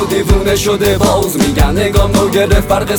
و دیوونه شده باز میگن نگام نو گرفت برق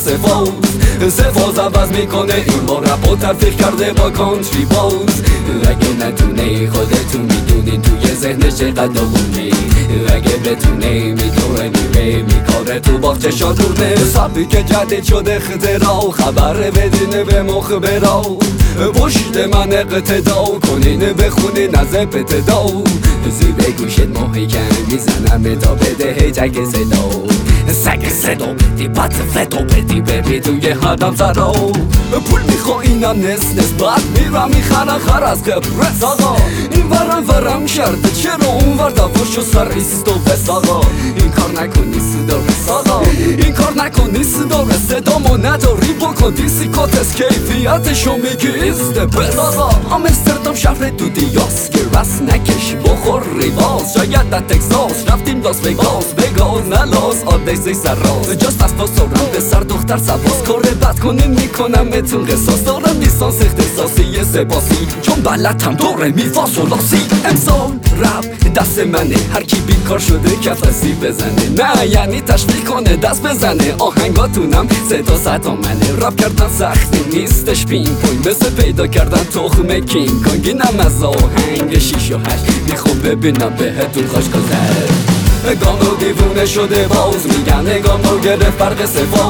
سفاز عوض میکنه این بار رپ و ترفیق کرده با کانتری باز. اگه نتونه خودتون میدونین توی ذهنش چقدر دومی، اگه بتونه میدونه میره میکاره تو باغچه شادونه. سبی که جدید شده اختراع خبر بدینه به مخبرا، پشت من اقتدا کنین بخونین از ابتدا. زیر گوشت محکم میزنم تا بده هیچک صدا، سگ صدا بدی بط فدا بدی بری توی هدم زرا. پول میخواه اینم نس بعد میرم میخرم خر از قبرس آقا. این ورم شرده چرا اون ور دفاش و سریست و بس آقا. این کار نکنی صدا رس آقا، این کار نکنی صدا رس. صدامو نداری بکن دیسیکاتس کیفیتشو میگی ایست بس آقا. آمستردام شهر دودیاس که رس نکش بخور ریواز. شاید در تکساس رفتیم لاس وگاس نلاس آدیسی سراز. جاست از پاسورم به سر دختر سباس. کار بد کنین میکنم بهتون قصاص. دارم لیسانس اختصاصی سپاسی چون بلدم دوره میفاس و لاسی. امسال رپ دست منه، هر کی بیکار شده کفسی بزنه. نه یعنی تشویق کنه دست بزنه. آهنگاتونم صدا صدا منه. رپ کردن سختی نیستش پین پوین، مثل پیدا کردن تخم کینگ کانگ. اینم از آهنگ 6 و 8 میخوام ببینم بهتون خوش گذر. گام و دیوونه شده باز میگن نگام نو گرفت برق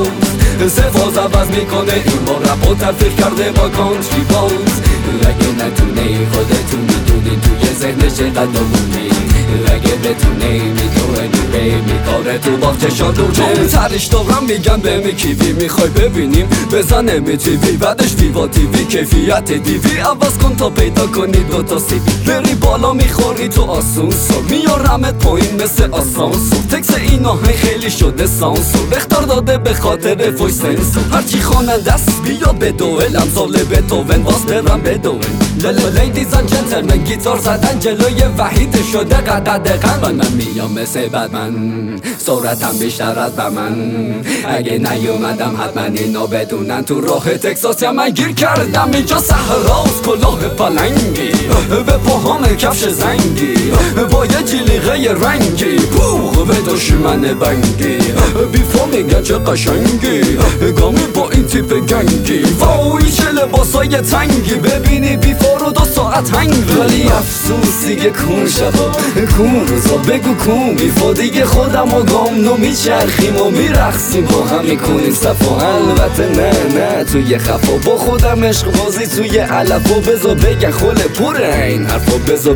سفاز عوض میکنه این بار رپ و ترفیق کرده با کانتری باز. اگه نتونه خودتون میدونین توی ذهنش چقدر دومی، اگه بتونه میدونه میره میکاره تو باغچه شادونه. چون ترش دارم میگن به می کیوی میخوای ببینیم بزنه می تیوی بعدش ویوا تیوی کیفیت دیوی. عوض کن تا پیدا کنی دوتا سی وی، بری بالا میخوری تو آسانسور میارمت پایین مثل آسانسور. تکس این آهنگ خیلی شده سانسور، اختار داده به خاطر فویس سنسور. هرچی خواننده است بیا به دوئل امثال بتوون باز برم به دوئل. لیدیز اند جنتلمن گیتار زدن جلوی وحید شده قدقن. من میام مثل بدمن سرعتم بیشتر از بمن. اگه نیومدم حتما اینو بدونن تو راه تکساس یا من گیر کردم اینجا صحراست کلاه پلنگی به پاهام کفش زنگی با یه جلیقه رنگی بوغ به دشمن بنگی. بیفا میگن چه قشنگی گامی با این تیپ گنگی. وای چه لباسای تنگی ببینی بیفا رو 2 ساعت هنگی. ولی افسوس دیگه کون شبا کون روزا بگو کون بیفا دیگه خودم و گام نو میچرخیم و میرخسیم با هم میکنیم صفا. البته نه توی خفا با خودم عشق بازی توی علف. و بذار بگن خله پره این حرفا بذار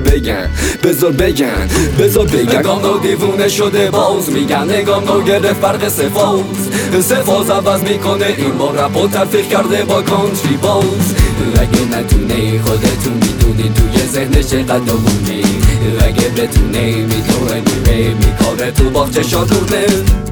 بگن گام نو دیوونه شده باز میگن نگام نو گرفت برق سفاز عوض میکنه این بار رپ و ترفیق کرده با کانتری باز. اگه نتونه خودتون میدونین توی ذهنش چقدر دومی، اگه بتونه میدونه میره میکاره تو باغچه شادونه.